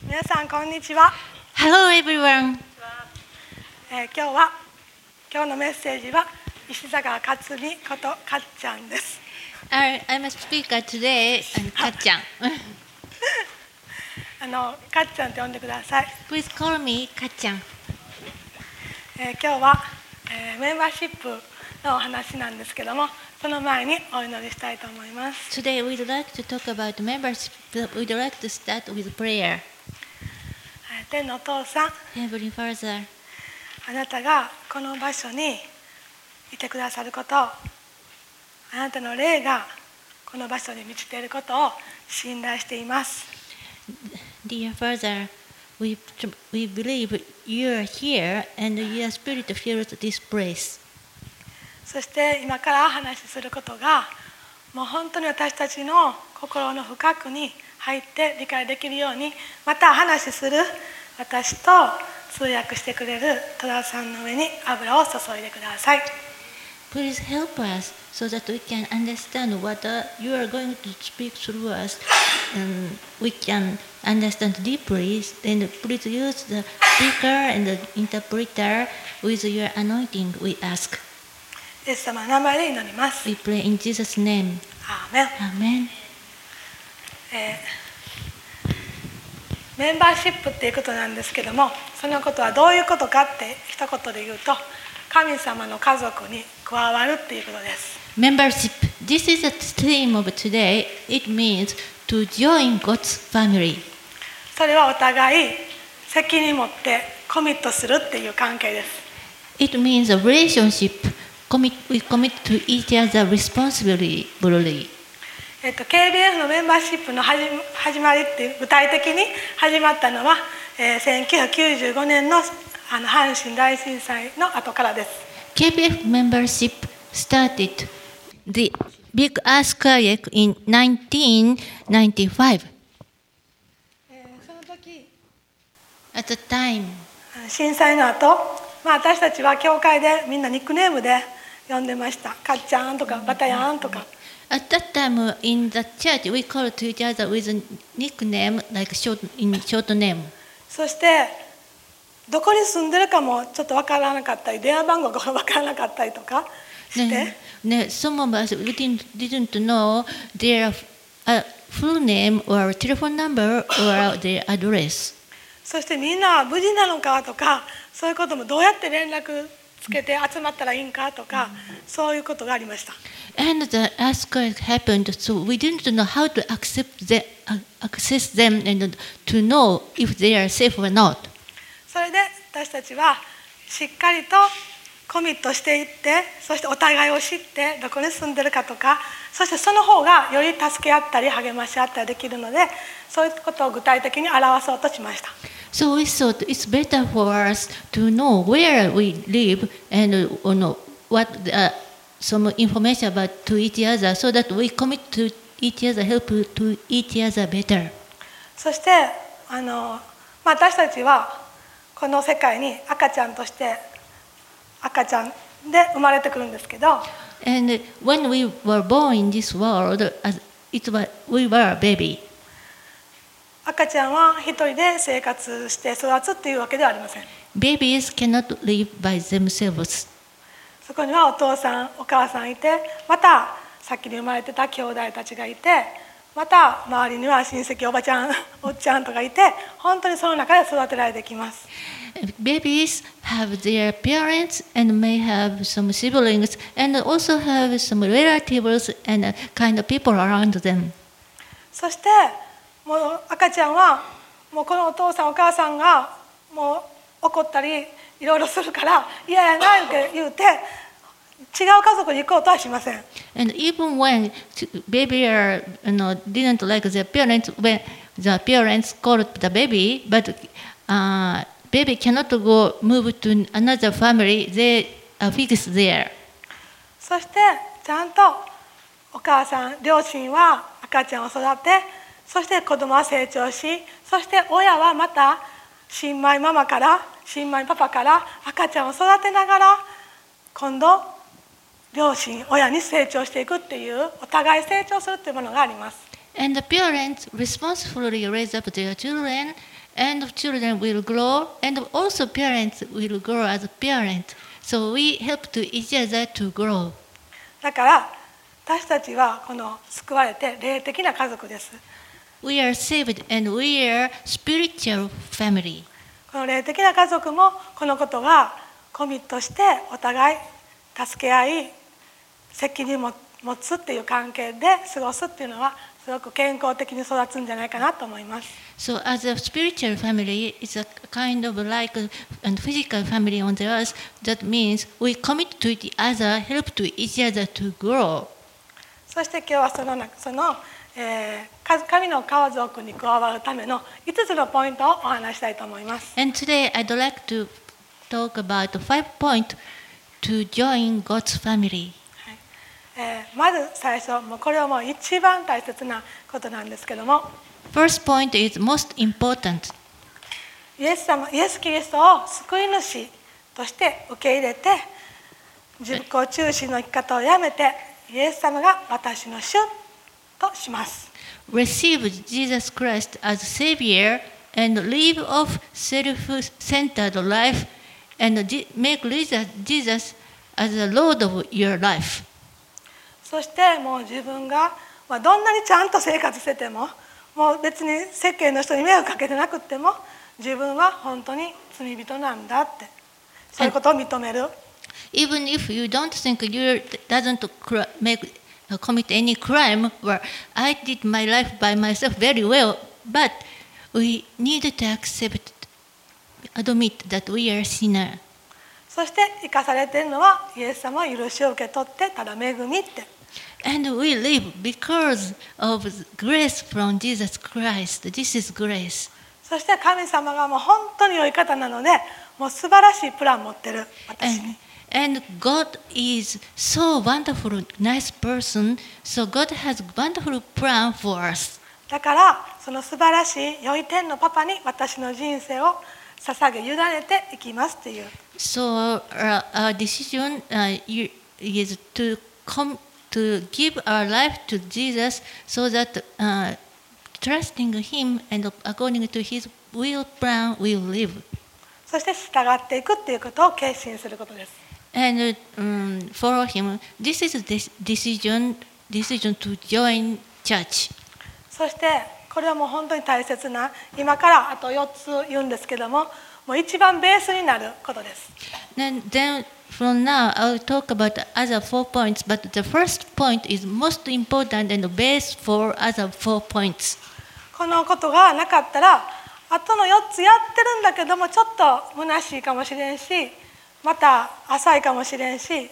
皆さんこんにちは。 Hello everyone. 今日のメッセージは石坂克美ことかっちゃんです。 I'm a speaker today,かっちゃん。 かっちゃんって呼んでください。 Please call me かっちゃん。 今日は、メンバーシップのお話なんですけども、その前にお祈りしたいと思います。 Today we'd like to talk about membership. We'd like to start with prayer. 天のお父さん、 Heavenly Father, あなたがこの場所にいてくださること、あなたの霊がこの場所に満ちていることを信頼しています。 Dear Father, we believe you are here and your spirit fills this place. そして今から話しすることがもう本当に私たちの心の深くに入って理解できるように、また話しする私と通訳してくれる戸田さんの上に油を注いでください。 Please help us so that we can understand what you are going to speak through us, and we can understand deeply. And please use the speaker and the interpreter with your anointing, we ask. イエス様の名前で祈ります。 We pray in Jesus' name. アーメン。 Amen. メンバーシップっていうことなんですけども、そのことはどういうことかって一言で言うと、神様の家族に加わるっていうことです。 Membership. This is the theme of today. It means to join God's family. それはお互い責任持ってコミットするっていう関係です。 It means a relationship. We commit to each other responsibly. KBF のメンバーシップの始まりっていう具体的に始まったのは、1995年の阪神大震災の後からです。 KBF membership started the big earthquake in 1995. その時 At the time, 震災の後、私たちは教会でみんなニックネームで呼んでました。かっちゃんとかバタヤンとか。 at that time in the church, we called to each other with a nickname like short name. そしてどこに住んでるかもちょっと分からなかったり、電話番号が分からなかったりとかして、 Some of us didn't know their full name or telephone number or their address. そしてみんな無事なのかとか、そういうこともどうやって連絡つけて集まったらいいんかとか、そういうことがありました。 And the earthquake happened, so we didn't know how to access them and to know if they are safe or not. それで私たちはしっかりとコミットしていって、そしてお互いを知ってどこに住んでるかとか、そしてその方がより助け合ったり励まし合ったりできるので、そういうことを具体的に表そうとしました。 So we thought it's better for us to know where we live and what some information about to each other, so that we commit to each other, help to each other better. そして私たちはこの世界に赤ちゃんとして赤ちゃんで生まれてくるんですけど、 And when we were born in this world, we were a baby. 赤ちゃんは一人で生活して育つっていうわけではありません。 Babies cannot live by themselves. そこにはお父さんお母さんいて、また先に生まれてた兄弟たちがいて、また周りには親戚おばちゃんおっちゃんとかいて、本当にその中で育てられてきます。 Babies have their parents and may have some siblings and also have some relatives and kind of people around them. そしてもう赤ちゃんはもうこのお父さんお母さんがもう怒ったりいろいろするから嫌やなって言うて違う家族に行こうとはしません。 And even when baby didn't like their parents, when the parents called the baby, but baby cannot move to another family, they are fixed there. そしてちゃんとお母さん両親は赤ちゃんを育て、そして子供は成長し、そして親はまた新米ママから新米パパから赤ちゃんを育てながら今度両親親に成長していくっていうお互い成長するっていうものがあります。 And the parents responsibly raise up their children and children will grow, and also parents will grow as a parent. So we help to each other to grow. だから私たちはこの救われて霊的な家族です。 We are saved and we are spiritual family. この霊的な家族もこのことがコミットしてお互い助け合い責任を持つっていう関係で過ごすっていうのはすごく健康的に育つんじゃないかなと思います。 So as a spiritual family, it's a kind of like a physical family on the earth. That means we commit to each other, help to each other to grow. そして今日は神の家族に加わるための5つのポイントをお話したいと思います。 And today I'd like to talk about 5 points to join God's family. まず最初、これはもう一番大切なことなんですけども、 First point is most important. イエス・キリストを救い主として受け入れて、自己中心の生き方をやめて、イエス様が私の主とします。 Receive Jesus Christ as Savior and live off self-centered life and make Jesus as the Lord of your life. そしてもう自分がどんなにちゃんと生活してても、もう別に世間の人に迷惑かけてなくっても、自分は本当に罪人なんだって、そういうことを認める。 Even if you don't think you doesn't commit any crime, or I did my life by myself very well, but we need to admit that we are sinner. そして生かされているのはイエス様は許しを受け取ってただ恵みって。 And we live because of grace from Jesus Christ. This is grace. そして神様がもう本当に良い方なので、もう素晴らしいプランを持ってる私に。 And God is so wonderful, nice person. So God has wonderful plan for us. だからその素晴らしい良い天のパパに私の人生を捧げ委ねていきますっていう。 So our decision is to give our life to Jesus, so that trusting Him and according to His will plan will live. そして従っていくっていうことを決心することです。 And follow Him. This is the decision to join church. そしてこれはもう本当に大切な、今からあと4つ言うんですけども、もう一番ベースになることです。 Then from now I'll talk about the other 4 points, but the first point is most important and the base for other 4 points. このことがなかったら、あとの4つやってるんだけどもちょっと虚しいかもしれんし、また浅いかもしれんし、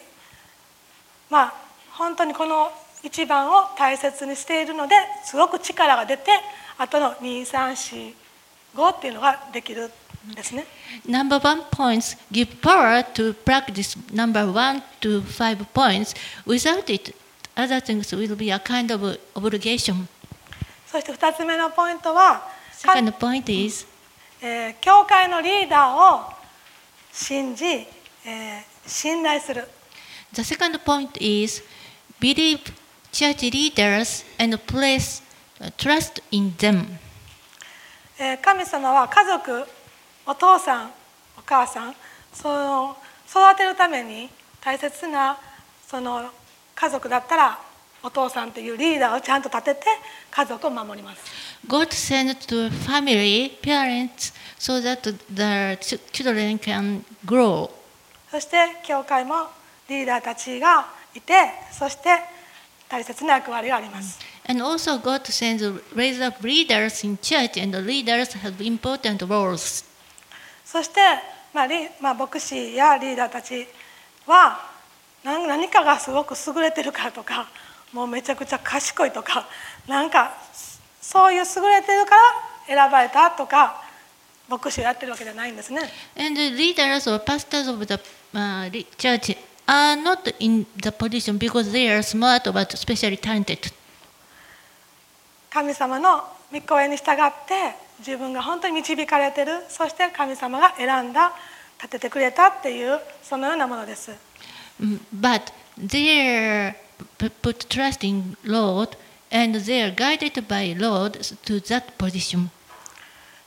本当にこの一番を大切にしているのですごく力が出て、あとの2、3、4、5っていうのができるんですね。 Number 1 points give power to practice number 1 to 5 points. Without it, other things will be a kind of obligation. そして2つ目のポイントは、 Second point is, 教会のリーダーを信じ、信頼する。 the second point is believe church leaders and place trust in them. 神様は家族、お父さん、お母さん、育てるために大切なその家族だったらお父さんというリーダーをちゃんと立てて家族を守ります。 God sent to family, parents, so that the children can grow. そして教会もリーダーたちがいて、そして大切な役割があります。 And also God sends raise up leaders in church, and the leaders have important roles. そして、牧師やリーダーたちは何かがすごく優れてるからとか、もうめちゃくちゃ賢いとか、なんかそういう優れてるから選ばれたとか、牧師をやってるわけじゃないんですね。 And the leaders or pastors of the church are not in the position because they are smart but especially talented. 神様の御声に従って自分が本当に導かれている、そして神様が選んだ、立ててくれたっていうそのようなものです。 But they put trust in Lord and they are guided by Lord to that position.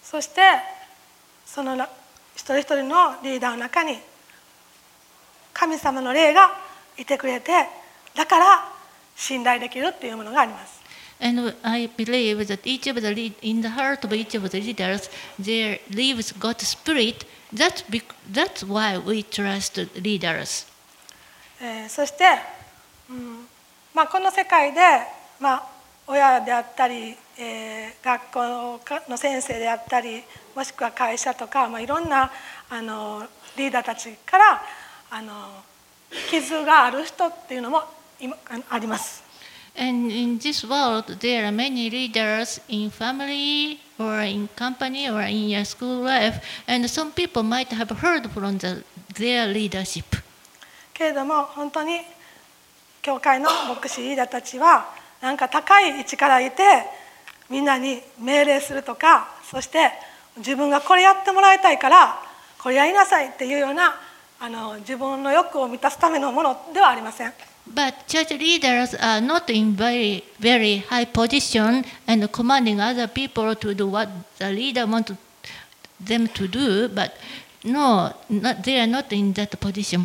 そしてその一人一人のリーダーの中に神様の霊がいてくれて、だから信頼できるっていうものがあります。 And I believe that in the heart of each of the leaders, there lives God's Spirit. That's why we trust leaders. そして、この世界で、親であったり、学校の先生であったり、もしくは会社とか、いろんなリーダーたちから傷がある人っていうのも今あります。 And in this world, there are many leaders in family or in company or in your school life, and some people might have heard from their leadership. けれども本当に教会の牧師リーダーたちはなんか高い位置からいてみんなに命令するとか、そして自分がこれやってもらいたいからこれやりなさいっていうような自分の欲を満たすためのものではありません。 But church leaders are not in very, very high position and commanding other people to do what the leader wants them to do, but no, they are not in that position.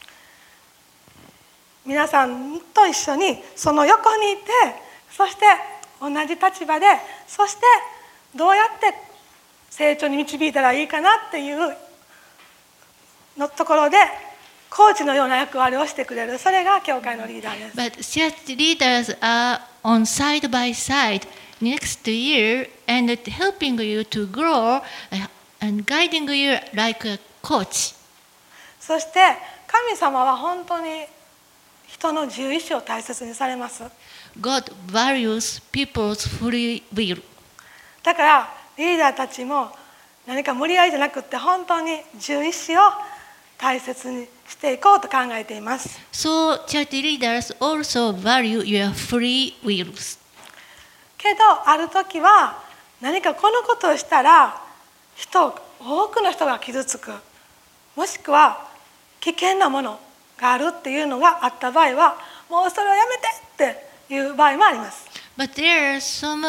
皆さんと一緒にその横にいて、そして同じ立場で、そしてどうやって成長に導いたらいいかなっていうのところでコーチのような役割をしてくれる、それが教会のリーダーです。 But church leaders are on side by side next to you and helping you to grow and guiding you like a coach. そして神様は本当に人の自由意志を大切にされます。 God values people's free will. だからリーダーたちも何か無理やりじゃなくって本当に自由意志を大切にしていこうと考えています。 So church leaders also value your free wills. けどある時は何かこのことをしたら多くの人が傷つく、もしくは危険なものがあるっていうのがあった場合はもうそれをやめてっていう場合もあります。 But there are some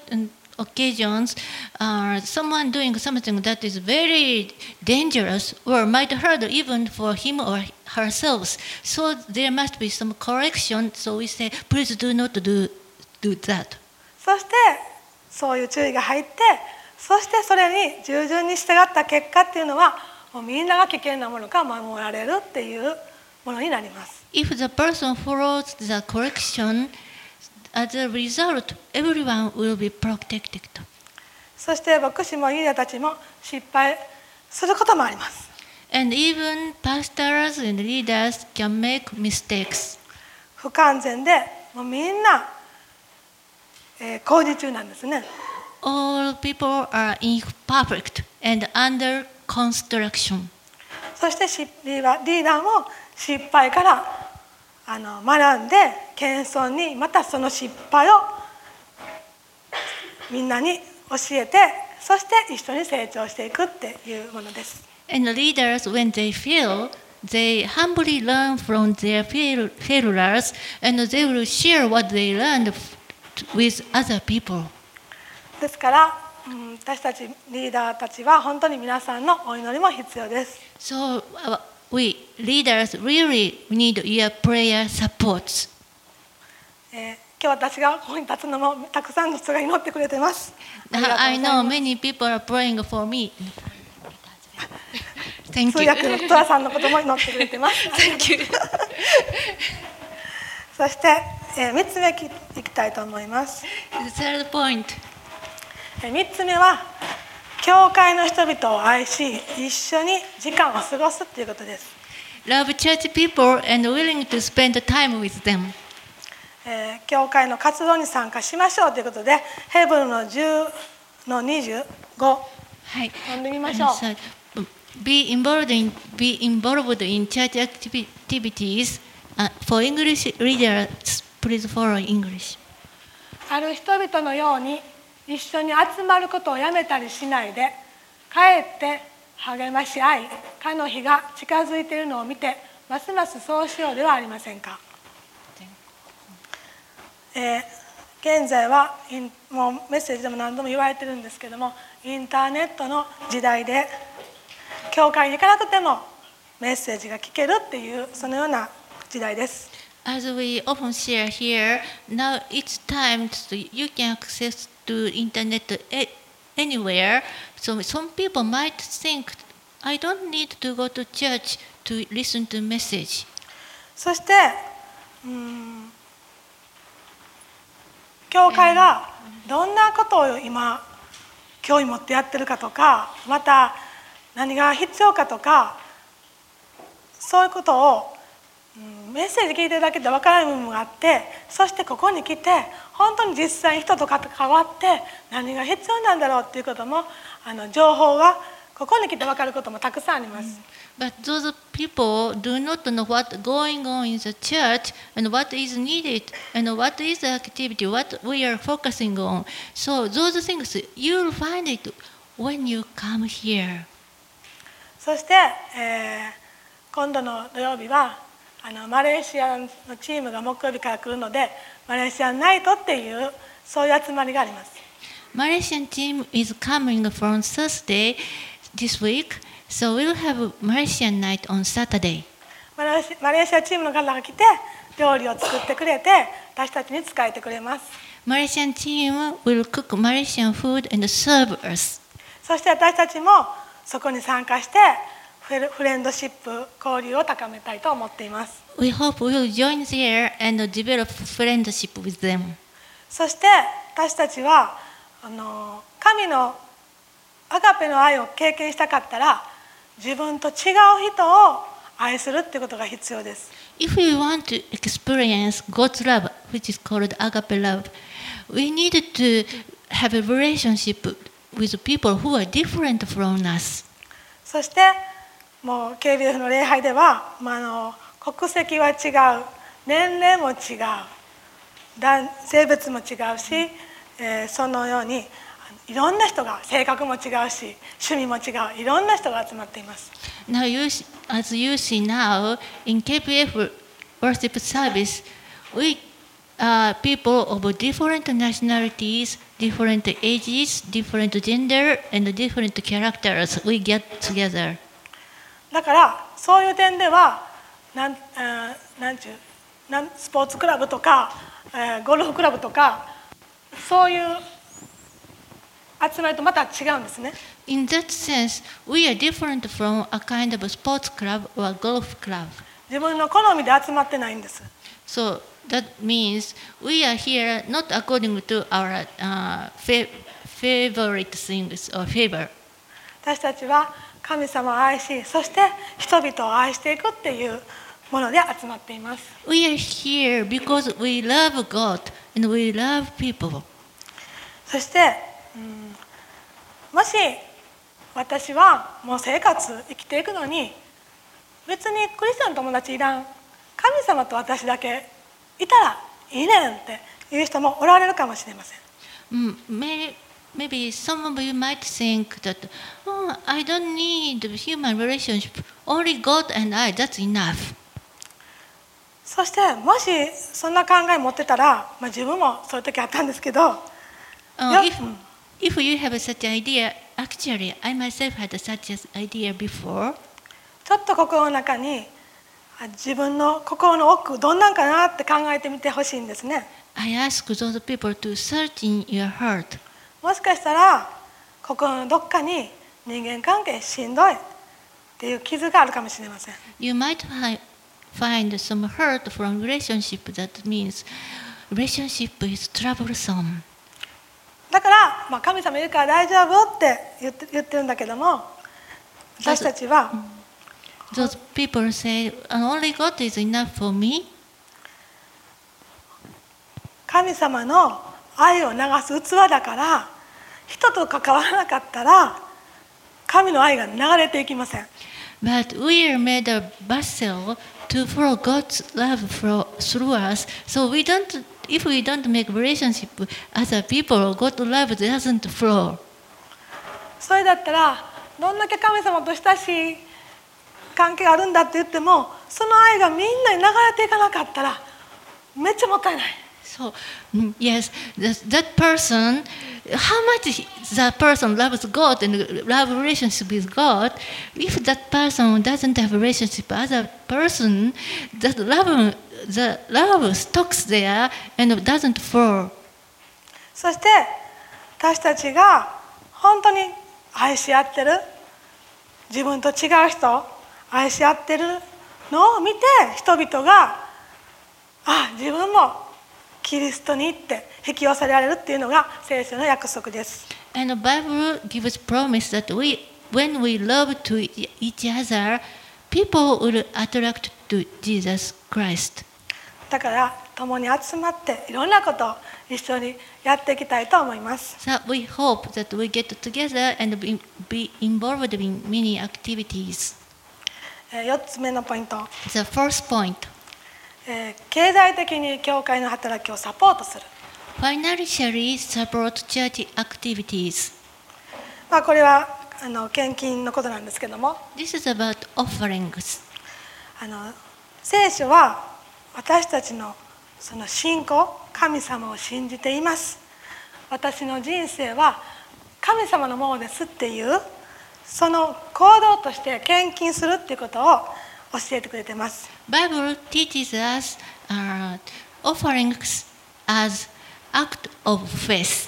occasions, someone doing something that is very dangerous or might hurt even for him or herself. So there must be some correction. So we say, please do not do that. そしてそういう注意が入って、そしてそれに従順に従った結果っていうのはもうみんなが危険なものから守られるっていうものになります。 If the person follows the correction, as a result, everyone will be protected. そして牧師もリーダーたちも失敗することもあります。 And even pastors and leaders can make mistakes. 不完全でもうみんな、工事中なんですね。 All people are imperfect and under construction. そしてリーダーも失敗から学んで謙遜にまたその失敗をみんなに教えて、そして一緒に成長していくっていうものです。 And the leaders, when they fail, they humbly learn from their failures and they will share what they learned with other people. ですから、私たちリーダーたちは本当に皆さんのお祈りも必要です。 So we leaders really need your prayer supports. 今日私がここに立つのもたくさんの人が祈ってくれてます。 I know many people are praying for me. Thank 通 you. 訳のトラさんのことも祈ってくれてます。 Thank you. そして、3つ目いきたいと思います。 The third point. 3つ目は教会の人々を愛し一緒に時間を過ごすということです。 Love church people and willing to spend time with them. 教会の活動に参加しましょうということで、ヘブルの10の25、 はい、 読んでみましょう。 Be involved in church activities. For English readers, please follow English. ある人々のように一緒に集まることをやめたりしないで、かえって励まし合い、彼の日が近づいているのを見て、ますますそうしようではありませんか。 現在はもうメッセージでも何度も言われてるんですけども、インターネットの時代で教会に行かなくてもメッセージが聞けるっていうそのような時代です。 As we often share here, now it's time to you can access to internet anywhere. So some people might think, I don't need to go to church to listen to message. そして教会がどんなことを今興味持ってやってるかとか、また何が必要かとか、そういうことをメッセージ聞いてるだけで分からない部分があって、そしてここに来て本当に実際に人と関わって何が必要なんだろうっていうことも情報がここに来て分かることもたくさんあります。 But those people do not know what's going on in the church and what is needed and what is the activity, what we are focusing on. So those things you'll find it when you come here. そして、今度の土曜日はマレーシアのチームが木曜日から来るので、マレーシアンナイトっていうそういう集まりがあります。 Malaysian team is coming from Thursday this week, so we'll have Malaysian night on Saturday. マレーシアチームの方が来て料理を作ってくれて私たちに仕えてくれます。 Malaysian team will cook Malaysian food and serve us. そして私たちもそこに参加してフレンドシップ交流を高めたいと思っています。 We hope we will join there and develop friendship with them. そして私たちは神のアガペの愛を経験したかったら自分と違う人を愛するっていうことが必要です。 If we want to experience God's love, which is called agape love, we need to have a relationship with people who are different from us. そしてもう KBF の礼拝では、国籍は違う、年齢も違う、性別も違うし、そのようにいろんな人が、性格も違うし趣味も違う、いろんな人が集まっています。 Now, as you see now, in KPF worship service, we people of different nationalities, different ages, different gender, and different characters, we get together. だからそういう点ではスポーツクラブとか、ゴルフクラブとかそういう集まりとまた違うんですね。 In that sense, we are different from a kind of sports club or golf club. 自分の好みで集まってないんです。 So that means we are here not according to our favorite things or favor. 私たちは神様を愛し、そして人々を愛していくっていうもので集まっています。 We are here because we love God and we love people. そして、もし私はもう生きていくのに別にクリスチャンの友達いらん、神様と私だけいたらいいねんっていう人もおられるかもしれません。 Maybe some of you might think that, oh, I don't need human relationship. Only God and I, that's enough. そしてもしそんな考え持ってたら、自分もそういう時あったんですけど、 if you have such idea, actually, I myself had such an idea before. ちょっと心の中に自分の心の奥どんなんかなって考えてみてほしいんですね。 I ask those people to search in your heart. もしかしたら心のどっかに人間関係しんどいっていう傷があるかもしれません。 You might find some hurt from relationship. That means relationship is troublesome. だから、神様いるから大丈夫って言ってるんだけども、私たちは Those people say, only God is enough for me. 神様の愛を流す器だから人と関わらなかったら神の愛が流れていきません。 But we are made a vessel to flow God's love through us. So if we don't make relationship with other people, God's love doesn't flow. それだったらどんだけ神様と親しい関係があるんだって言っても、その愛がみんなに流れていかなかったらめっちゃもったいない。 So, yes, that person, how much that person loves God and love relationship with God, if that person doesn't have a relationship with other person, the love stocks there and doesn't fall. そして私たちが本当に愛し合ってる、自分と違う人を愛し合ってるのを見て、人々が自分もキリストに行って引き寄せられるっていうのが聖書の約束です。 And the Bible gives promise that when we love to each other, people will attract to Jesus Christ. だから共に集まっていろんなことを一緒にやっていきたいと思います。 So we hope that we get together and be involved in many activities. 4つ目のポイント。 The first point. 経済的に教会の働きをサポートする。 Financially support church activities. これは献金のことなんですけども、 This is about offerings. 聖書は私たちのその信仰、神様を信じています。私の人生は神様のものですっていうその行動として献金するっていうことを教えてくれています。 Bible teaches us offerings as act of faith.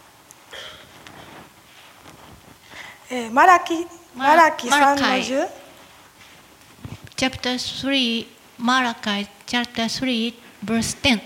マラキ3の10。 Chapter 3, Malachi chapter 3, verse 10.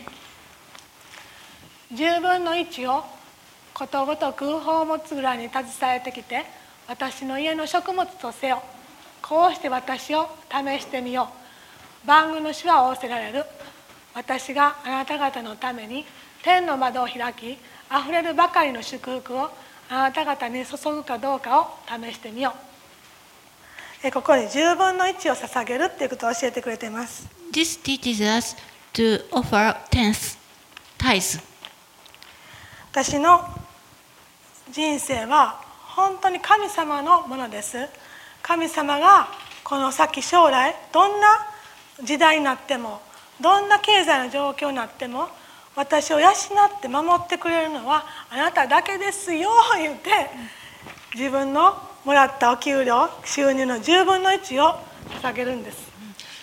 10分の1をことごとく宝物蔵に携えてきて、私の家の食物とせよ。こうして私を試してみよう。万軍の主は仰せられる。私があなた方のために天の窓を開き、あふれるばかりの祝福をあなた方に注ぐかどうかを試してみよう。ここに10分の1を捧げるっていうことを教えてくれています。 This teaches us to offer tithes. 私の人生は本当に神様のものです。神様がこの先将来どんな時代になっても、どんな経済の状況になっても、私を養って守ってくれるのはあなただけですよ言って、自分のもらったお給料、収入の10分の1を捧げるんです。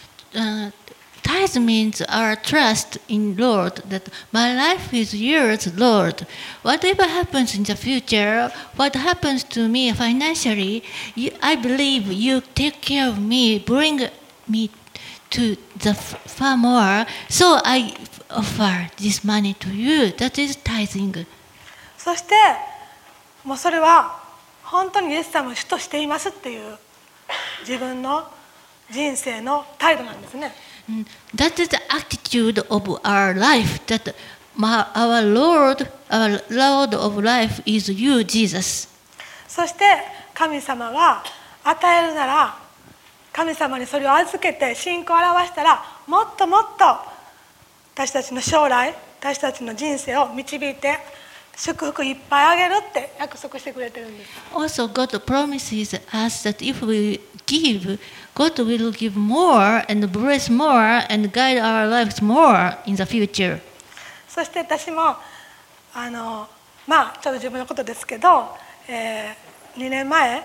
Tithe means our trust in Lord, that my life is yours, Lord. Whatever happens in the future, what happens to me financially, I believe you take care of me, bring me to the far more, so I offer this money to you. That is tithing. そしてもうそれは本当にイエス様を主としていますっていう自分の人生の態度なんですね。 That is the attitude of our life, that our Lord of life is you, Jesus. そして神様は与えるなら、神様にそれを預けて信仰を表したら、もっともっと私たちの将来、私たちの人生を導いて祝福いっぱいあげるって約束してくれてるんです。 Also, God promises us that if we give, God will give more and bless more and guide our lives more in the future. そして私もちょっと自分のことですけど、2年前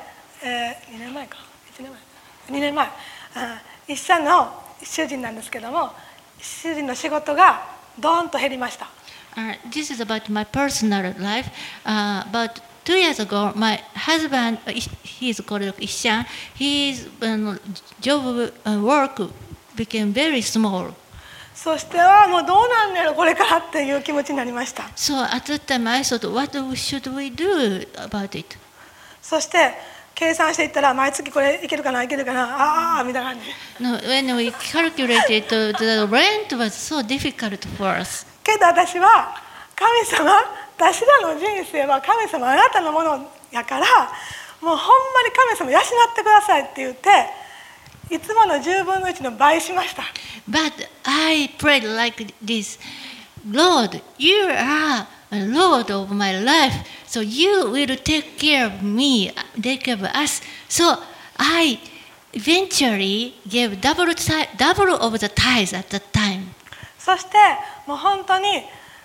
一社の主人なんですけども、主人の仕事がドーンと減りました。 This is about my personal life. About 2 years ago, my husband, he is called Ishan, his job work became very small. そしてもうどうなんねやろこれからっていう気持ちになりました。 So at that time I thought, what should we do about it? そして計算していったら毎月これいけるかないけるかなみたいな感じ。 No, when we calculated, the rent was so difficult for us. けど私は神様、私らの人生は神様あなたのものやから、もうほんまに神様養ってくださいって言って、いつもの10分の1の倍しました。 But I prayed like this, Lord, you are a Lord of my life, so you will take care of me, take care of us. So I eventually gave double of the tithes at that time. そしてもう本当に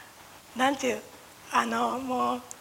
なんていうもう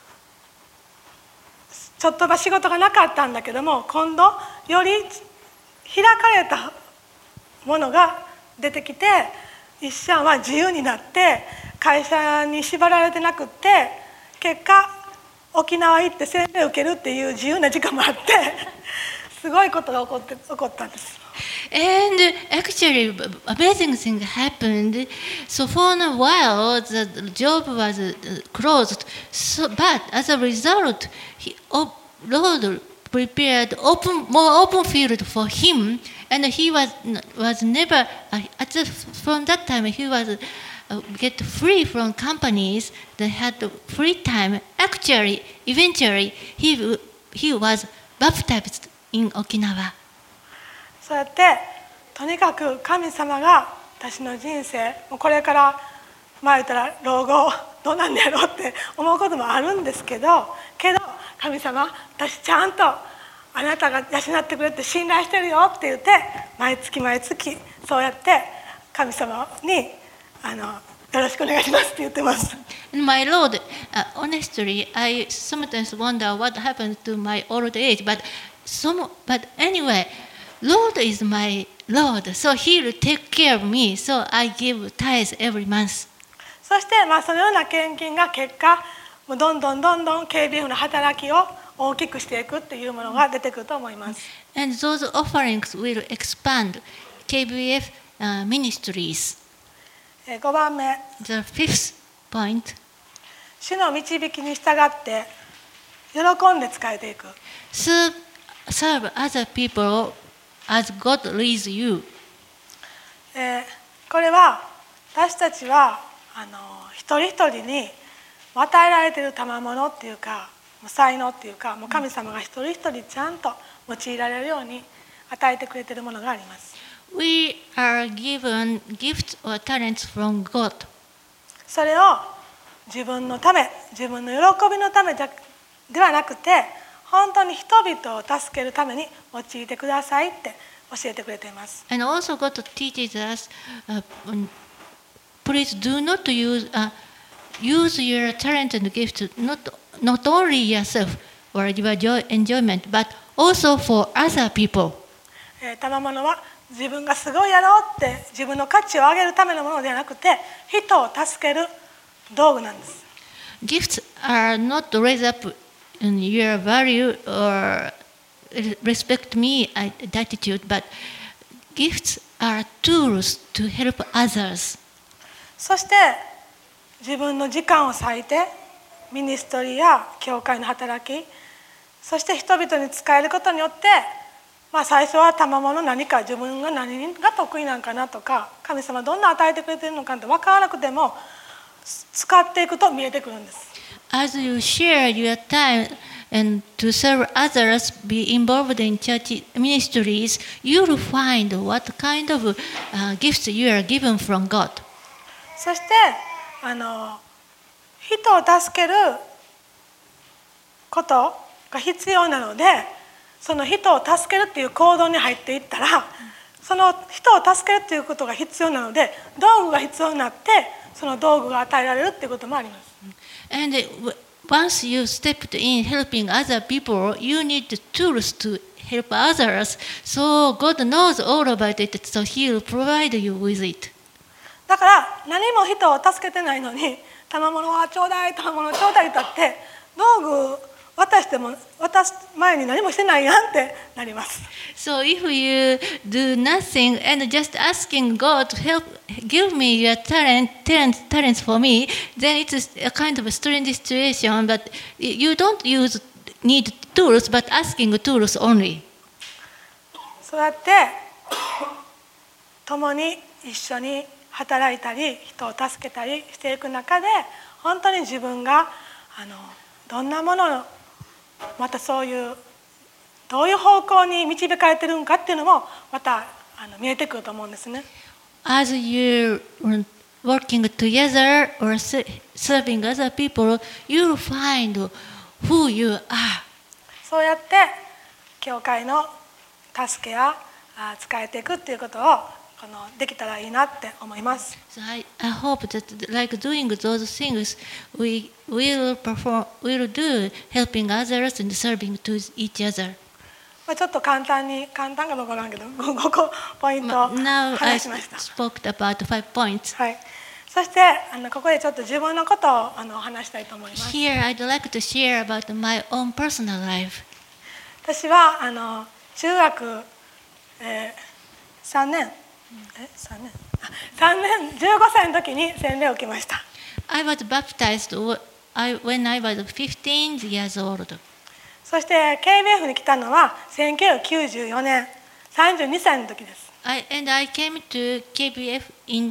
ちょっと仕事がなかったんだけども、今度より開かれたものが出てきて、一シャンは自由になって会社に縛られてなくって、結果沖縄行って洗礼を受けるっていう自由な時間もあってすごいことが起こったんです。 And actually, amazing thing happened. So for a while, the job was closed. So, but as a result, Lord prepared more open field for him, and he was never from that time he was get free from companies that had free time. Actually, eventually, he was baptized in Okinawa. そうやってとにかく神様が私の人生、これから言ったら老後どうなんだろうって思うこともあるんですけど、神様、私ちゃんとあなたが養ってくれて信頼してるよって言って、毎月そうやって神様によろしくお願いしますって言ってます。 My Lord, honestly, I sometimes wonder what happened to my old age, but anyway.Lord is my Lord, so He will take care of me, so I give tithes every month. そしてそのような献金が結果、どんどん KBF の働きを大きくしていくっていうものが出てくると思います。 And those offerings will expand KBF ministries. 5番目。 The fifth point. 主の導きに従って喜んで仕えていく。 Serve other people.As God leads you. これは私たちは一人一人に与えられている賜物っていうか才能っていうか、もう神様が一人一人ちゃんと用いられるように与えてくれているものがあります。 We are given gifts or talents from God. それを自分のため、自分の喜びのためではなくて、本当に人々を助けるために用いてくださいって教えてくれています。 And also God teaches us, please do not use your talent and gift not only yourself or your enjoyment, but also for other people. 賜物は自分がすごいやろうって自分の価値を上げるためのものではなくて、人を助ける道具なんです。 Gifts are not raised up.In your value or respect me attitude, but gifts are tools to help others. そして自分の時間を割いてミニストリーや教会の働き、そして人々に仕えることによって、最初は賜物何か自分が何が得意なんかなとか、神様どんな与えてくれているのかって分からなくても使っていくと見えてくるんです。 As you share your time and to serve others, be involved in church ministries, you'll find what kind of gifts you are given from God. そして人を助けることが必要なので、その人を助けるっていう行動に入っていったら、その人を助けるっていうことが必要なので、道具が必要になって、その道具が与えられるっていうこともあります。 And once you stepped in helping other people, you need the tools to help others. So God knows all about it, so He will provide you with it. だから何も人を助けてないのに、賜物はちょうだい、賜物ちょうだいだって道具渡しても渡す前に何もしてないやんってなります。 So if you do nothing and just asking God to help give me your talents for me, then it's a kind of a strange situation. But you don't need tools, but asking tools only. そうやって共に一緒に働いたり人を助けたりしていく中で、本当に自分がどんなものをまたそういうどういう方向に導かれているのかっていうのもまた見えてくると思うんですね。 As you working together or serving other people, you'll find who you are. そうやって教会の助けや仕えていくっていうことをできたらいいなって思います。 So I hope that like doing those things, we will do helping others and serving to each other. ちょっと簡単かどうかわからんけど、5個ポイントを Now I 話しました。 spoke about 5 points. はい。そしてここでちょっと自分のことを話したいと思います。 Here I'd like to share about my own personal life. 私は中学、3年15歳の時に洗礼を受けました。 I was baptized when I was 15 years old. そして KBF に来たのは1994年32歳の時です。 And I came to KBF in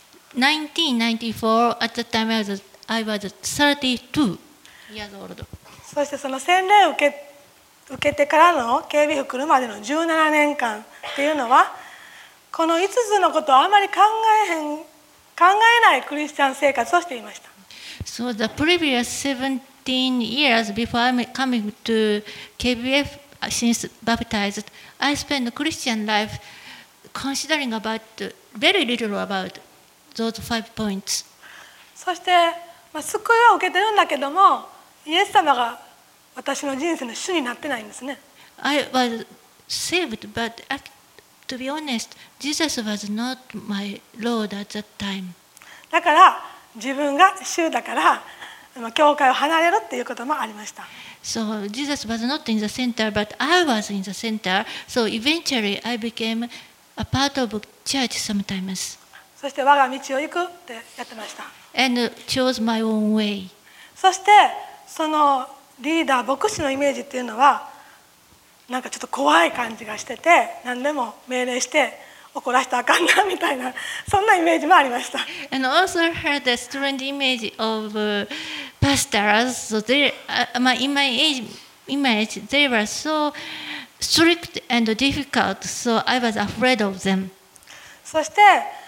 1994. At the time I was 32 years old. そしてその洗礼を受けてからの KBF 来るまでの17年間っていうのは、この5つのことをあまり考えないクリスチャン生活をしていました。 So the previous 17 years before coming to KBF, since baptized, I spent Christian life considering about very little about those 5 points. そして、救いを受けてるんだけども、イエス様が私の人生の主になってないんですね。 I was saved, but to be honest, Jesus was not my Lord at that time. だから自分が主だから教会を離れるっていうこともありました。 So Jesus was not in the center, but I was in the center. So eventually I became a part of church sometimes. そして我が道を行くってやってました。 And chose my own way. そしてそのリーダー牧師のイメージっていうのはなんかちょっと怖い感じがしてて、何でも命令して怒らせたらあかんなみたいな、そんなイメージもありました。 And also had a strange image of pastors. So they, in my image, they were so strict and difficult. So I was afraid of them. そして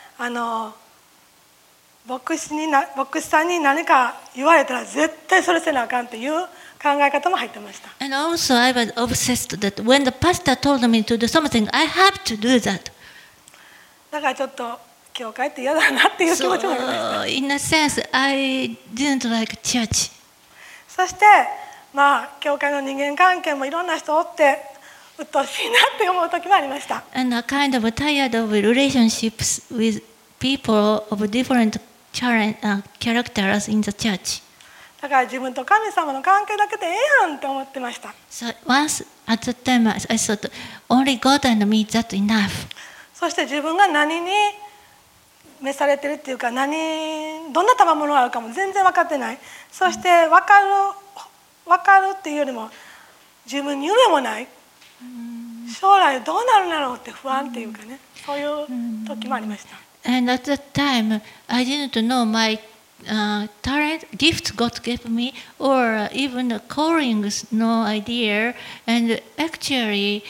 牧師さんに何か言われたら絶対それせなあかんっていう考え方も入ってました。 And also I was obsessed that when the pastor told me to do something, I have to do that. だからちょっと教会って嫌だなっていう気持ちもありました。 So in a sense, I didn't like church. そして教会の人間関係もいろんな人おって鬱陶しいなって思う時もありました。 And I kind of tired of relationships with people of different characters in the church. だから自分と神様の関係だけでええやんって思ってました。 So once at the time I thought only God and me, that's enough. そして自分が何に召されてるっていうかどんな賜物があるかも全然分かってない。そして分かるっていうよりも自分に夢もない。将来どうなるんだろうって不安っていうかね、そういう時もありました。 And at that time, I didn't know my talent, gifts God gave me, or even the callings, no idea. And actually,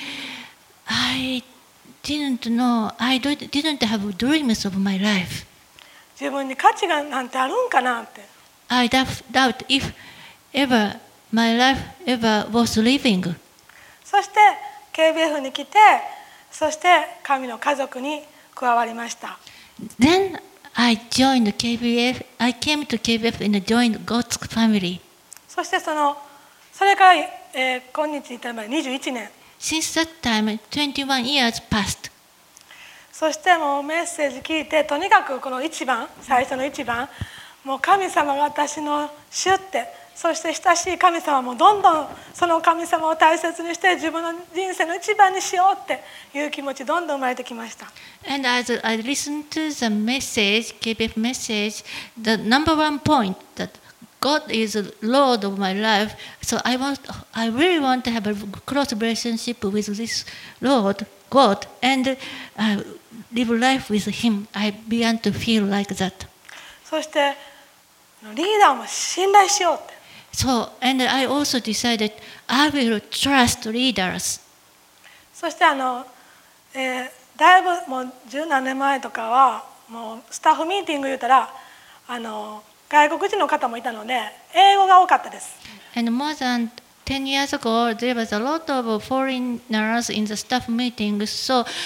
I didn't know, I didn't have dreams of my life. 自分に価値がなんてあるんかなって。 I doubt if ever my life ever was living. そして KBF に来て、そして神の家族に加わりました。 Then I joined KBF. I came to KBF and joined God's family. そしてそれから、今日に至るまで21年。 Since that time, 21 years passed. そしてもうメッセージ聞いて、とにかくこの最初の一番、もう神様が私の主って、そして親しい神様もどんどんその神様を大切にして自分の人生の一番にしようっていう気持ちどんどん生まれてきました。 And as I listened to the message, KBF message, the number one point that God is the Lord of my life. So I really want to have a close relationship with this Lord, God, and live life with Him. I began to feel like that. そしてリーダーも信頼しようって。 So, and I also decided I will trust leaders. そしてだいぶもう十何年前とかはもうスタッフミーティング言うたら外国人の方もいたので英語が多かったです。 And more than 10 years ago, there was a lot of foreigners in the staff meetings. So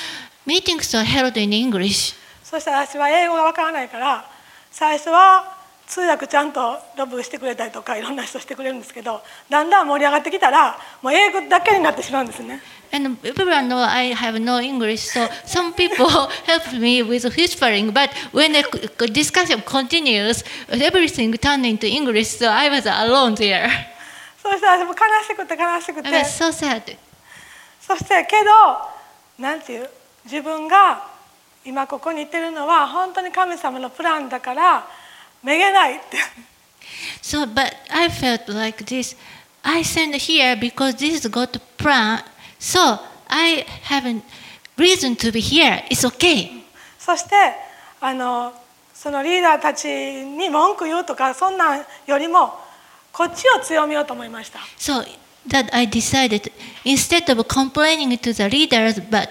meetings are held in English. そして私は英語がわからないから最初は通訳ちゃんとロブしてくれたりとかいろんな人してくれるんですけど、だんだん盛り上がってきたらもう英語だけになってしまうんですね。 And everyone know I have no English, so some people help me with whispering. But when the discussion continues, everything turned into English, so I was alone there. そして私も悲しくて悲しく I て、 was so sad. そしてけどなんていう自分が今ここにいてるのは本当に神様のプランだからめげないって。 So, but I felt like this. I sent here because this is God's plan. So I have a reason to be here. It's okay. そしてそのリーダーたちに文句言うとかそんなんよりもこっちを強めようと思いました。 So that I decided instead of complaining to the leaders, but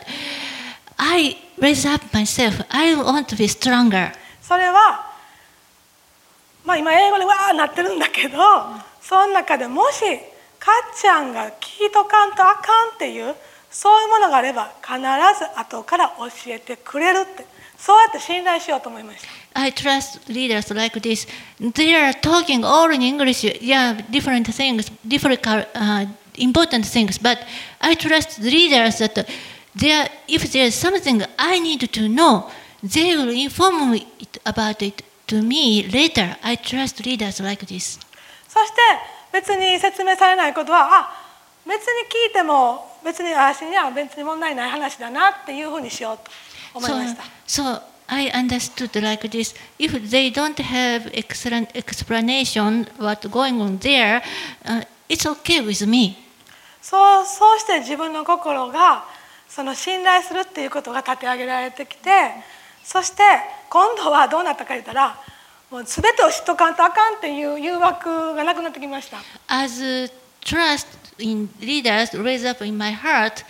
I raise up myself. I want to be stronger. それはまあ今英語でわーなってるんだけど、その中でもしかっちゃんが聞いとかんとあかんっていうそういうものがあれば必ず後から教えてくれるって、そうやって信頼しようと思いました。 I trust leaders like this. They are talking all in English. Yeah, different things, different important things. But I trust the leaders that if there is something I need to know, they will inform me about it to me later. I trust leaders like this. そして別に説明されないことは別に聞いても別に私には別に問題ない話だなっていうふうにしようと思いました。 So I understood like this. If they don't have excellent explanation what's going on there, it's okay with me. そうして自分の心がその信頼するっていうことが立て上げられてきて、そして今度はどうなったか言ったらもう全てを知っとかんとあかんっていう誘惑がなくなってきました。 As trust in leaders raised up in my heart,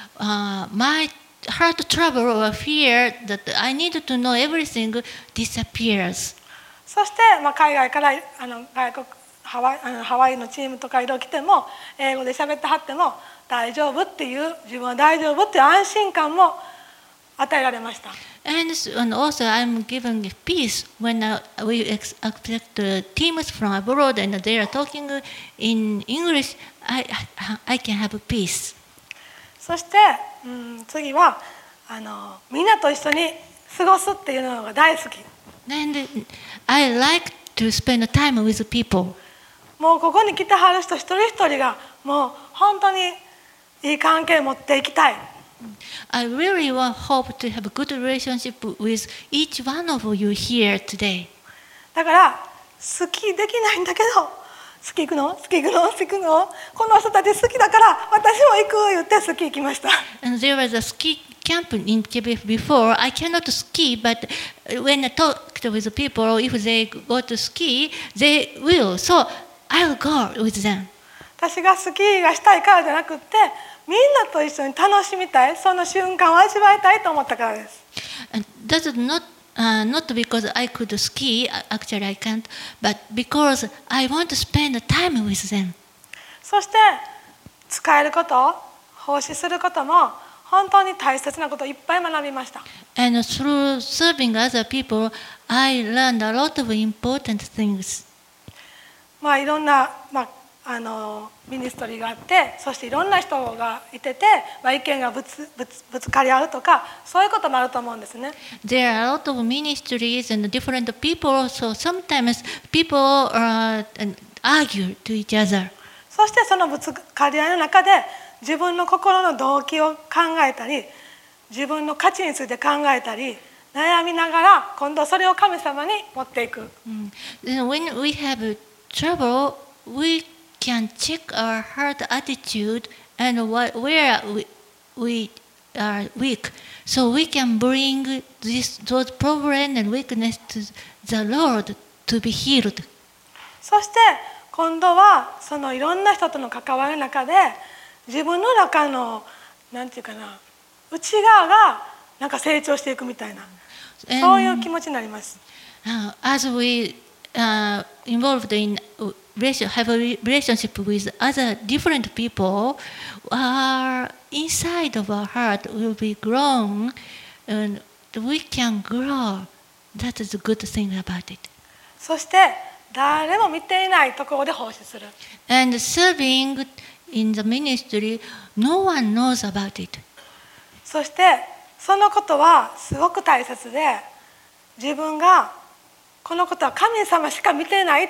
my heart trouble or fear that I need to know everything disappears. そして、海外から外国ハワイのチームとかいろいろ来ても英語で喋ってはっても大丈夫っていう自分は大丈夫っていう安心感も与えられました。 And also I'm given peace when we accept teams from abroad and they are talking in English. I can have peace. そして、次はみんなと一緒に過ごすっていうのが大好き。 And I like to spend time with people. もうここに来てはる人一人一人がもう本当にいい関係を持っていきたい。 I really hope to have a good relationship with each one of you here today. だから好きできないんだけど好き行くのこの人たち好きだから私も行く言ってスキー行きました。 And there was a ski camp in Quebec before. I cannot ski, but when I talked with people, if they go to ski, they will. So I'll go with them. 私がスキーがしたいからじゃなくってみんなと一緒に楽しみたい、その瞬間を味わいたいと思ったからです。 And that's not because I could ski, actually I can't, but because I want to spend time with them. そして使えること、奉仕することも本当に大切なことをいっぱい学びました。 And through serving other people, I learned a lot of important things. いろんな、ミニストリーがあって、そしていろんな人がいてて、意見がぶつかり合うとかそういうこともあると思うんですね。 There are a lot of ministries and different people, so sometimes people argue to each other. そしてそのぶつかり合いの中で自分の心の動機を考えたり自分の価値について考えたり悩みながら今度それを神様に持っていく。 Then when we have trouble, we can check our heart attitude and where we are weak, so we can bring those problems and weakness to the Lord to be healed. そして今度はそのいろんな人との関わりの中で自分の中のなんていうかな内側がなんか成長していくみたいなそういう気持ちになります。 As we involved in have a relationship with other different people, our inside of our heart will be grown, and we can grow. That is a good thing about it. そして誰も見ていないところで奉仕する。 And serving in the ministry, no one knows about it. そしてそのことはすごく大切で、自分がこのことは神様しか見てないって、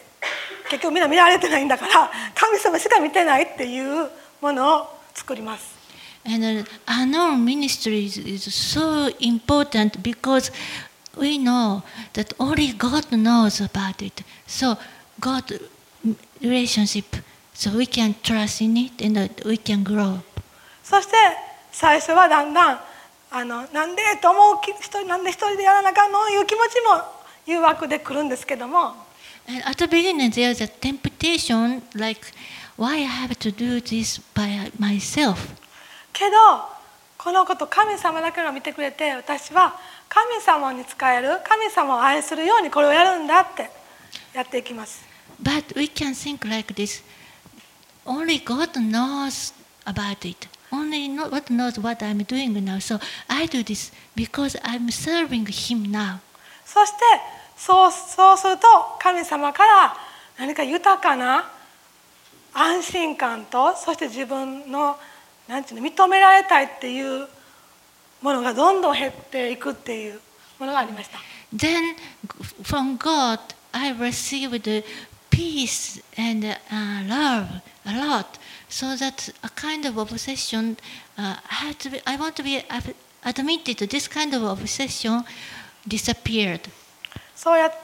結局みんな見られてないんだから神様しか見てないっていうものを作ります。 And unknown ministry is so important because we know that only God knows about it. So God relationship, so we can trust in it and we can grow. そして最初はだんだんなんでと思う人、なんで一人でやらなあかんのいう気持ちも誘惑で来るんですけども、 And at the beginning there's a temptation like why I have to do this by myself. けどこのこと神様だけが見てくれて、私は神様に仕える、神様を愛するようにこれをやるんだってやっていきます。 But we can think like this. Only God knows about it. Only God knows what I'm doing now. So I do this because I'm serving Him now. そしてそうすると神様から何か豊かな安心感と、そして自分のなんていうの、認められたいっていうものがどんどん減っていくっていうものがありました。 Then from God I received peace and love a lot. So that a kind of obsession, I want to be admitted to this kind of obsession disappeared. そうやって、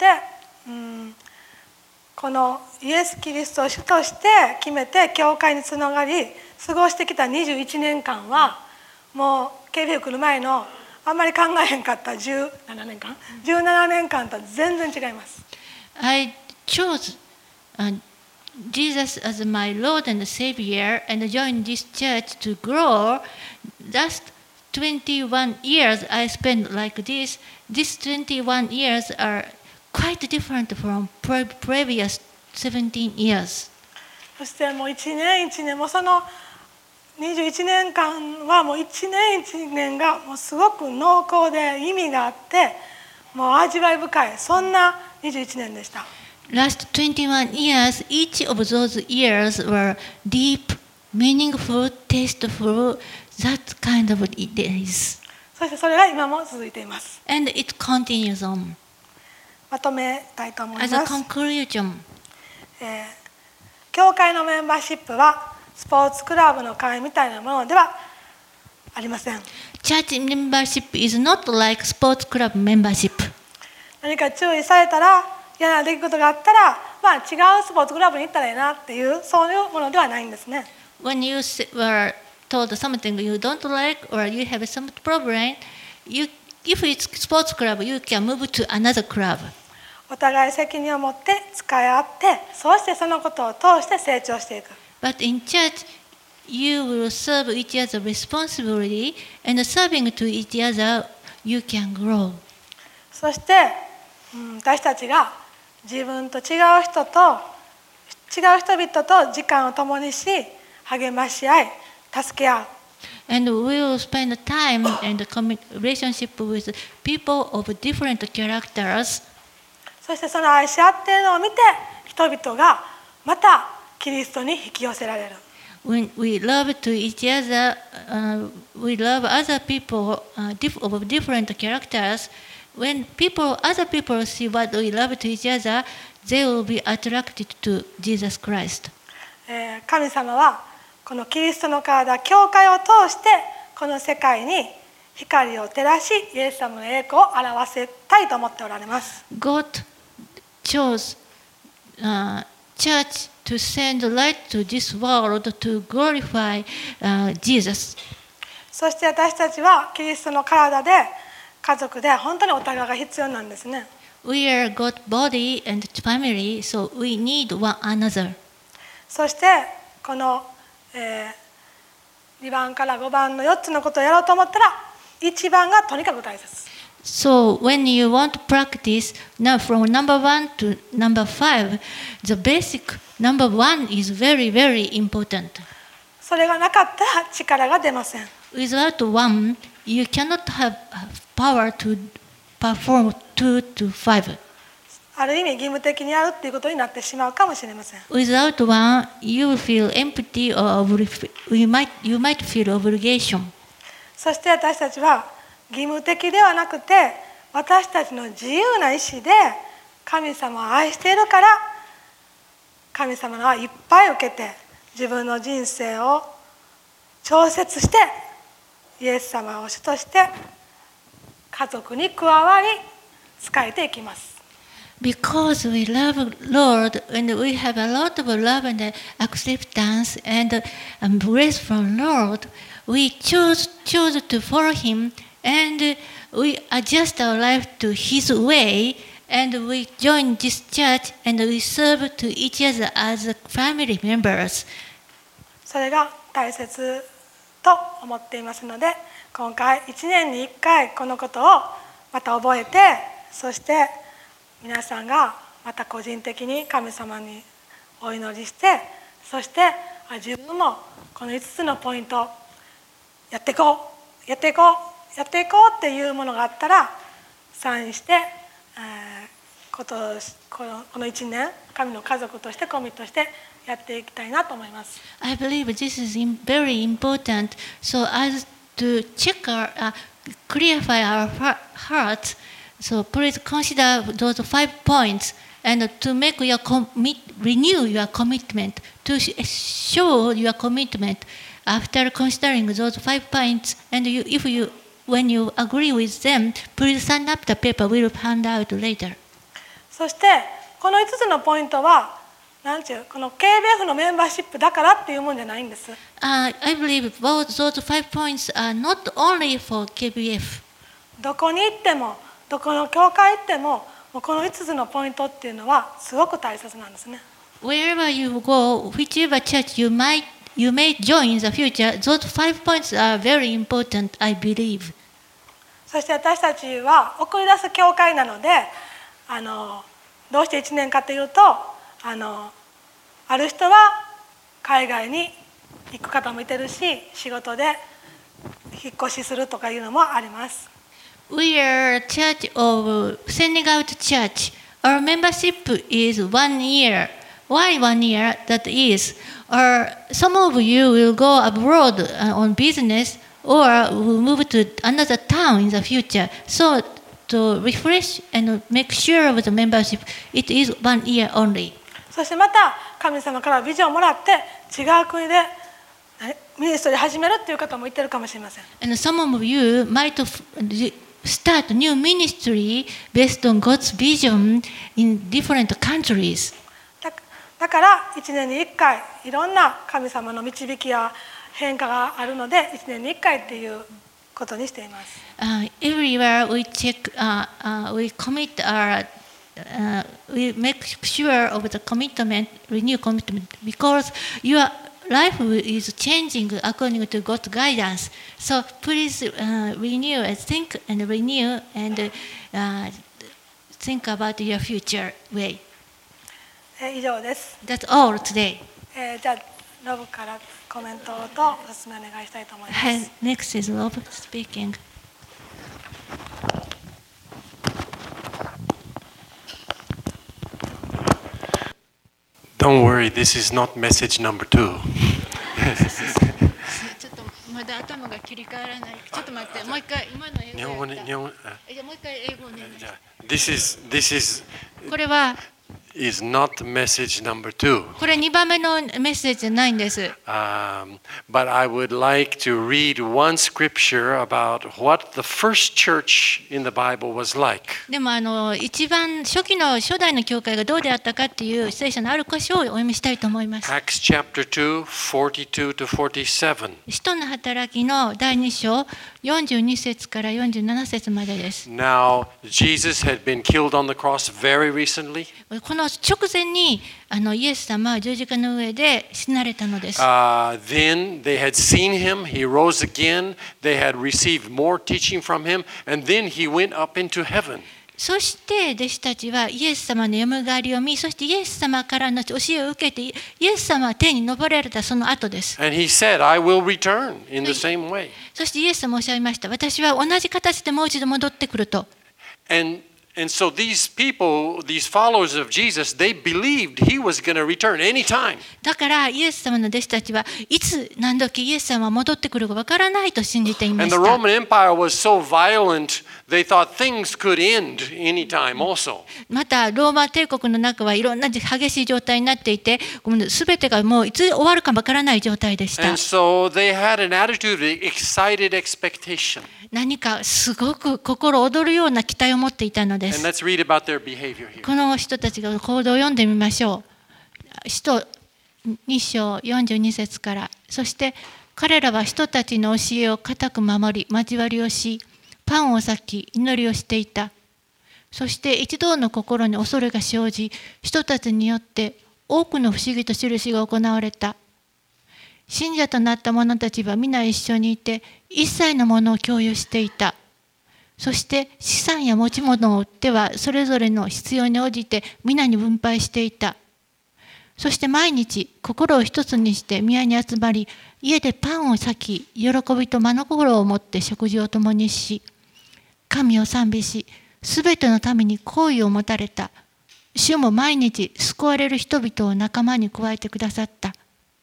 このイエス・キリストを主として決めて教会につながり過ごしてきた21年間は、もう KBF 来る前のあんまり考えへんかった17年間と全然違います。 I chose Jesus as my Lord and Savior and joined this church to grow. Last 21 years I spent like this. These 21 years are quite different from previous 17 years. そしてもう一年一年、もうその21年間はもう一年一年がもうすごく濃厚で意味があって、もう味わい深い、そんな21年でした。 Last 21 years, each of those years were deep, meaningful, tasteful, that kind of days. そしてそれが今も続いています。 And it continues on. まとめたいと思い As ま a す。 conclusion, 教会のメンバーシップはスポーツクラブの会みたいなものではありません。 church membership is not like sports club membership. 何か注意されたら、嫌な出来事があったら、まあ違うスポーツクラブに行ったらいいなっていう、そういうものではないんですね。 When you were told something you don't like or you have some problem, if it's sports club, you can move to another club. お互い責任を持って使い合って、そしてそのことを通して成長していく。 But in church, you will serve each other responsibly, and serving to each other, you can grow. そして、私たちが自分と違う人々と時間を共にし、励まし合い、助け合う。 And we will spend time and relationship with people of different characters. そしてその愛し合っているのを見て、人々がまたキリストに引き寄せられる。 When we love to each other, we love other people of different characters. When other people see what we love to each other, they will be attracted to Jesus Christ. 神様はこのキリストの体、教会を通してこの世界に光を照らし、イエス様の栄光を表せたいと思っておられます。 God chose church to send light to this world to glorify Jesus. そして私たちはキリストの体で、家族で本当にお互いが必要なんですね。 We are God's body and family, so we need one another. そしてこの、2番から5番の4つのことをやろうと思ったら、1番がとにかく大切。 So when you want to practice now from number 1 to number 5, the basic number 1 is very, very important. それがなかったら力が出ません。 Without 1, you cannot have power to perform 2 to 5. ある意味義務的にやるっていうことになってしまうかもしれません。 Without 1, you will feel empty or you might feel obligation. そして私たちは義務的ではなくて、私たちの自由な意志で神様を愛しているから、神様の愛いっぱい受けて自分の人生を調節してイエス様を主として家族に加わり仕えていきます。 Because we love Lord and we have a lot of love and acceptance and grace from Lord, we choose to follow Him and we adjust our life to His way and we join this church and we serve to each other as family members. それが大切と思っていますので、今回1年に1回このことをまた覚えて、そして皆さんがまた個人的に神様にお祈りして、そして自分もこの5つのポイントやっていこうっていうものがあったらサインして、この1年神の家族としてコミットしてやっていきたいなと思います。 I believe this is very important. So as to clarify our hearts, so please consider those 5 points and to make your renew your commitment, to show your commitment after considering those 5 points. And when you agree with them, please sign up the paper. We will hand out later. そしてこの5つのポイントはこの KBF のメンバーシップだからっていうもんじゃないんです。 I believe those 5 points are not only for KBF. どこに行ってもどこの教会行ってもこの5つのポイントっていうのはすごく大切なんですね。 Wherever you go, whichever church you may join in the future, those 5 points are very important, I believe. そして私たちは送り出す教会なので、どうして1年かというと、ある人は海外に行く方もいてるし、仕事で引っ越しするとかいうのもあります。 We are a church of sending out church. Our membership is 1 year. Why 1 year? That is, or some of you will go abroad on business or will move to another town in the future. So to refresh and make sure of the membership, it is 1 year only. そしてまた神様からビジョンをもらって違う国でミニストリー始めるっていう方もいてるかもしれません。 And some of you might start new ministry based on God's vision in different countries. だから1年に1回いろんな神様の導きや変化があるので1年に1回っていうことにしています。 Everywhere we check, we commit we make sure of the commitment, renew commitment, because your life is changing according to God's guidance. So please renew and think and renew and think about your future way. 以上です。 That's all today. じゃあロブからコメントとお勧めお願いしたいと思います。 Next is Rob speaking. Don't worry, this is not message number 2. ちょっとまだ頭が切り替わらない。ちょっと待って、もう一回今の英語。 日本語にじゃあもう一回英語に。 This これは。 is not message number 2. これ2番目のメッセージじゃないんです。 But I would like to read one scripture about what the first church in the Bible was like. でも一番初代の教会がどうであったかっていう聖書のある箇所をお読みしたいと思います。 Acts chapter 2, 42 to 47. 使徒の働きの第2章42節から47節までです。 Now, Jesus had been killed on the cross very recently. この直前にイエス様は十字架の上で死なれたのです。 Then they had seen him, he rose again, they had received more teaching from him, and then he went up into heaven. そして弟子たちはイエス様のよみがえりを見、そしてイエス様からの教えを受けて、イエス様は天に昇られたその後です。 And he said, I will return in the same way. そしてイエス様おっしゃいました。私は同じ形でもう一度戻ってくると。 And so these people, these followers of Jesus, they believed he was going to return anytime. だからイエス様の弟子たちはいつ何時イエス様は戻ってくるかわからないと信じていま And し the た。 Roman Empire was so violent, they thought things could end anytime also. またローマ帝国の中はいろんな激しい状態になっていて、すべてがもういつ終わるかわからない状態でした。 And so they had an attitude of excited expectation. 何かすごく心躍るような期待を持っていたので And す。 let's read about their behavior here. この人たちが行動を読んでみましょう。使徒2章42節から。そして彼らは人たちの教えを固く守り、交わりをし、パンを裂き、祈りをしていた。そして一同の心に恐れが生じ、人たちによって多くの不思議と印が行われた。信者となった者たちは皆一緒にいて、一切のものを共有していた。そして資産や持ち物を売ってはそれぞれの必要に応じて皆に分配していた。そして毎日心を一つにして宮に集まり、家でパンを裂き、喜びと真心を持って食事を共にし、神を賛美し、すべてのために好意を持たれた。主も毎日救われる人々を仲間に加えてくださった。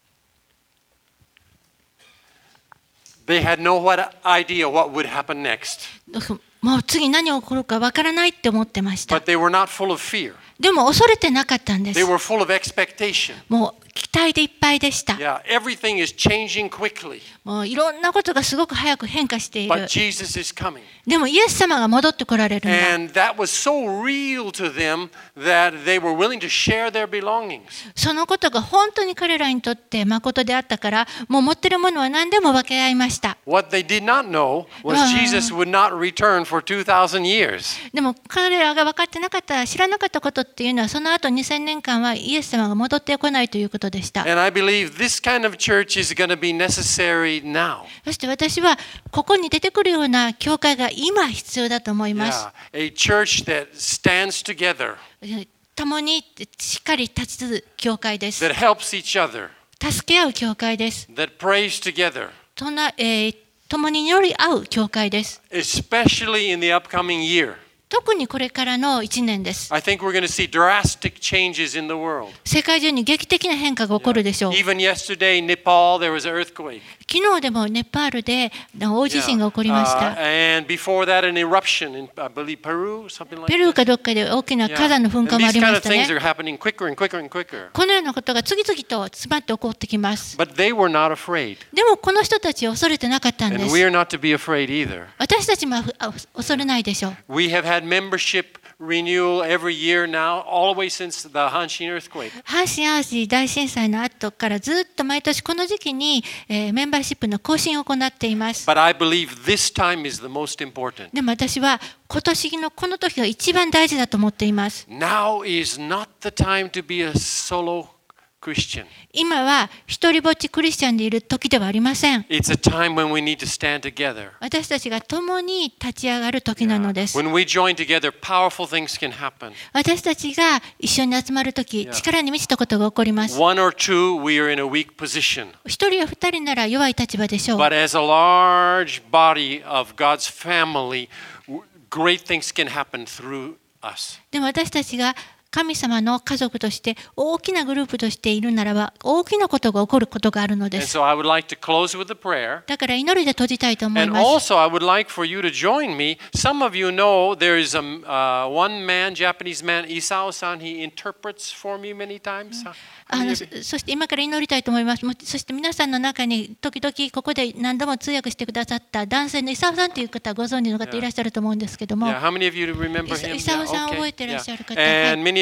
They had no idea what would happen next. もう次何が起こるかわからないって思ってました。 But they were not full of fear. でも恐れてなかったんで They す。 were full of expectation. もう期待でいっぱいでした。 Yeah, everything is changing quickly. もういろんなことがすごく早く変化している。 But Jesus is coming. でもイエス様が戻ってこられるんだ。 And that was so real to them that they were willing to share their belongings. そのことが本当に彼らにとって誠であったから、もう持ってるものは何でも分け合いました。 What they did not know was Jesus would not return for 2,000 years. でも彼らが分かってなかった、知らなかったことっていうのは、その後2000年間はイエス様が戻ってこないということでした。 And I believe this kind of church is going to be necessary now. そして私はここに出てくるような教会が今必要だと思います。 Yeah, a church that stands together, 共にしっかり立ち続く教会です。 that helps each other, 助け合う教会です。 that prays together, 共に祈り合う教会です。 especially in the upcoming year. 特にこれからの1年です。 I think we're going to see drastic changes in the world. 世界中に劇的な変化が起こるでしょう。 Even yesterday in Nepal, there was an earthquake. 昨日でもネパールで大地震が起こりました。 And before that, an eruption in, I believe, Peru, something like ペルー that. かどっかで大きな火山の噴火もあ And り these ま kind し of た things ね。 are happening quicker and quicker and quicker. このようなことが次々と詰まって起こってきます。 But they were not afraid. でもこの人たちは恐れてなかったんで And す。 we are not to be afraid either. 私たちも恐れないでしょう。 We have had membership renewal every year now, all the way since the Hanshin earthquake. 阪神・淡路大震災の後からずっと毎年この時期に、メンバーシップの更新を行っています。 But I believe this time is the most important. でも私は今年のこの時が一番大事だと思っています。 Now is not the time to be a solo Christian. 今は一人ぼっちクリスチャンでいる時ではありません。 It's a time when we need to stand together. 私たちが共に立ち上がる時なのです。 When we join together, powerful things can happen. 私たちが一緒に集まる時、力に満ちたことが起こります。 One or two, we are in a weak position. 一人や二人なら弱い立場でしょう。 But as a large body of God's family, great things can happen through us. でも私たちが神様の家族として大きなグループとしているならば大きなことが起こることがあるので And す。 so I would like to close with a prayer. だから祈りで閉じたいと思い And ます。 also, I would like for you to join me. Some of you know there is a one man, Japanese man, Isao-san. He interprets for me many times. そして今から祈りたいと思います。そして皆さんの中に時々ここで何度も通訳してくださった男性のイサオさんという方、ご存知の方いらっしゃると思うんですけども、 Yeah, how many of you remember him? イサオさん覚えていらっしゃる方、 And many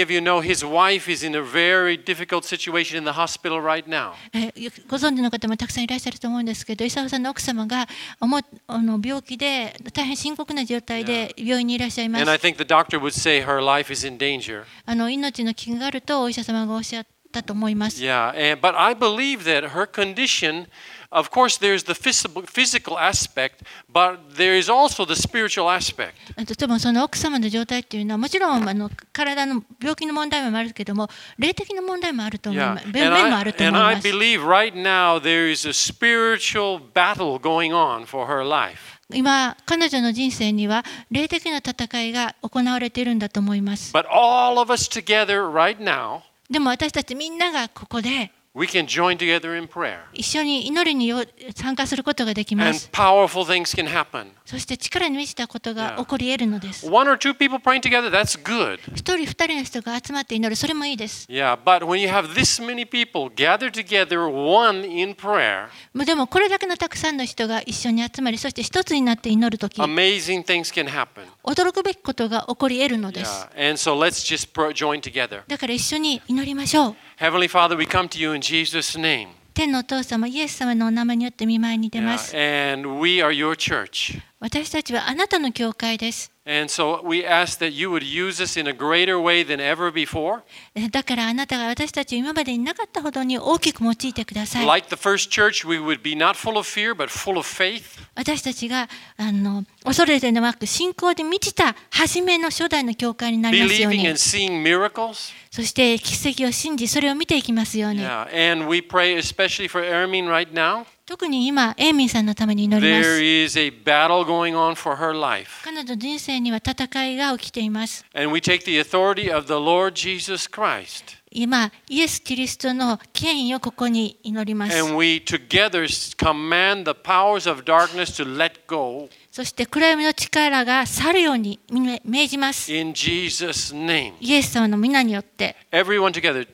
of you know his wife is in a very difficult situation in the hospital right now. ご存知の方もたくさんいらっしゃると思うんですけど、イサオさんの奥様が病気で大変深刻な状態で病院にいらっしゃいます。 And I think the doctor would say her life is in danger. 命の危険があるとお医者様がおっしゃったと思います。 But I believe that her condition, of course, there's the physical aspect, but there is also the spiritual aspect. でもその奥様の状態っていうのはもちろん体の病気の問題もあるけども、霊的な問題もあると思います。面もあると思い And ま I す。 believe right now there is a spiritual battle going on for her life. 今彼女の人生には霊的な戦いが行われているんだと思います。 But all of us together right now, でも私たちみんながここで we can join together in prayer. 一緒に祈りに参加することができま And す。 powerful things can happen. そして力に満ちたことが起こり得るのです。 One or two people praying together, that's good. 一人二人の人が集まって祈る、それもいいです。 But when you have this many people gathered together, one in prayer, でもこれだけのたくさんの人が一緒に集まり、そして一つになって祈るとき、 amazing things can happen. 驚くべきことが起こり得るのです。 And so let's just join together. だから一緒に祈りましょう。 Heavenly Father, we come to you in Jesus' name. 天のお父様、イエス様のお名前によって御前に出ます。 And we are your church. 私たちはあなたの教会です。 And so we ask that you would use us in a greater way than ever before. だからあなたが私たちを今までになかったほどに大きく用いてください。 Like the first church, we would be not full of fear, but full of faith. 私たちが恐れてではなく信仰で満ちた初めの初代の教会になりますよう Believing に。 and seeing miracles. そして奇跡を信じ、それを見ていきますように。 And we pray especially for Ermin right now. 特に今、エイミンさんのために祈りま There す。 is a battle going on for her life. 彼女の人生には戦いが起きています。 And we take the authority of the Lord Jesus Christ. 今、イエス・キリストの権威をここに祈ります。 And we together command the powers of darkness to let go. そして暗闇の力が去るように命じます。 In Jesus' name. イエス様の皆によって。 Everyone together.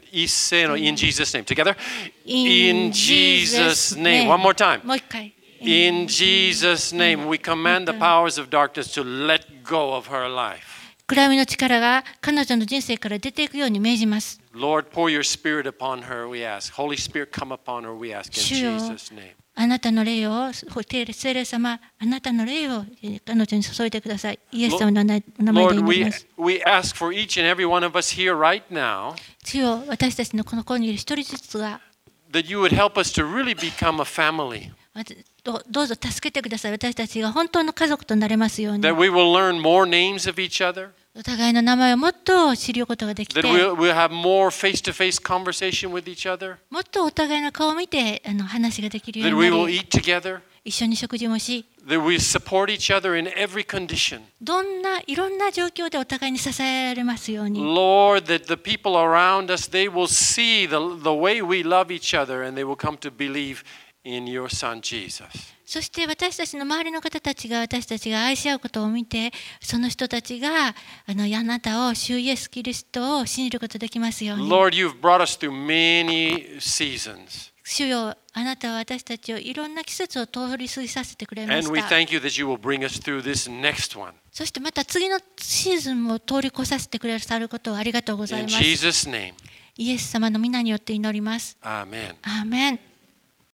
In Jesus' name. Together. In Jesus' name. One more time. もう一回。 In Jesus' name, we command the powers of darkness to let go of her life. 暗闇の力が彼女の人生から出ていくように命じます。 Lord, pour your spirit upon her, we ask. Holy Spirit, come upon her, we ask. In Jesus' name. あなたの霊を、聖霊様、あなたの霊を彼女に注いでください。イエス様のお名前で Lord, 祈ります。 we ask for each and every one of us here right now 主よ、私たちのこの子にいる一人ずつが that you would help us to really become a family. どうぞ助けてください。私たちが本当の家族となれますように。 That we will learn more names of each other. お互いの名前をもっと知ることができて、 That we'll have more face-to-face conversation with each other. もっとお互いの顔を見て話ができるよう That に we な will り、 eat together. 一緒に食事もし、 That we support each other in every condition. いろんな状況でお互いに支えられますように。 Lord, that the people around us, they will see the way we love each other and they will come to believe in your Son, Jesus. そして私たちの周りの方たちが私たちが愛し合うことを見て、その人たちがあなたを、主イエス・キリストを信じることができますように。 Lord, you've brought us through many seasons. 主よ、あなたは私たちをいろんな季節を通り過ぎさせてくれま And し we た。 thank you that you will bring us through this next one. そしてまた次のシーズンも通り越させてくださることをありがとうござい In ます。 Jesus' name. イエス様の皆によって祈ります。 Amen. アーメン。